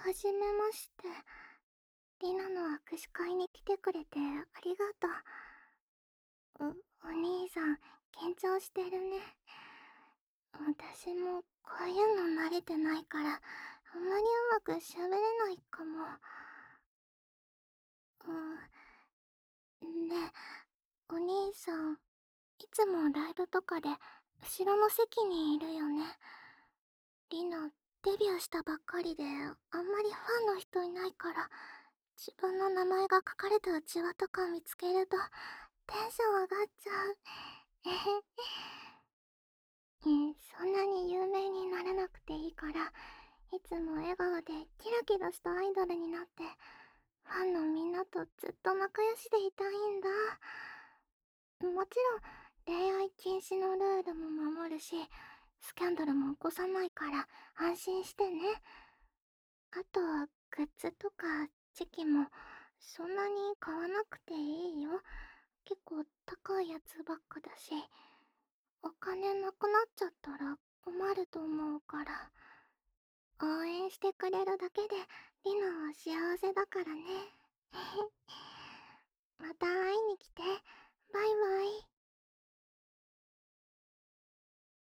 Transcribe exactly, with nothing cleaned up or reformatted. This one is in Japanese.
はじめまして。リナの握手会に来てくれてありがとう。う、お兄さん、緊張してるね。私もこういうの慣れてないから、あんまりうまく喋れないかも。うん。ね、お兄さん、いつもライブとかで後ろの席にいるよね。リナ、デビューしたばっかりで、あんまりファンの人いないから、自分の名前が書かれたうちわとか見つけると、テンション上がっちゃう。えへうん、そんなに有名にならなくていいから、いつも笑顔でキラキラしたアイドルになって、ファンのみんなとずっと仲良しでいたいんだ。もちろん、恋愛禁止のルールも守るし、スキャンダルも起こさないから安心してね。あとは、グッズとかチキも、そんなに買わなくていいよ。結構高いやつばっかだし、お金なくなっちゃったら困ると思うから。応援してくれるだけでリナは幸せだからね。